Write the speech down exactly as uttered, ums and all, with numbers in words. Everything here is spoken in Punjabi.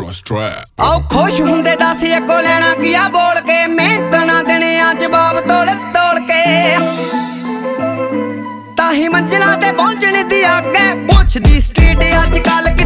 strap ਆਓ ਖੁਸ਼ ਹੁੰਦੇ ਦੱਸ ਅੱਗੋਂ ਲੈਣਾ ਕੀਆ ਬੋਲ ਕੇ ਮਿਹਨਤ ਨਾ ਦੇਣੇ ਆ ਜਵਾਬ ਤੋਲ ਤੋਲ ਕੇ ਤਾਂ ਹੀ ਮੰਜ਼ਿਲਾਂ ਤੇ ਪਹੁੰਚਣ ਦੀ ਅੱਗੇ ਪੁੱਛਦੀ ਸਟਰੀਟ ਅੱਜ ਕੱਲ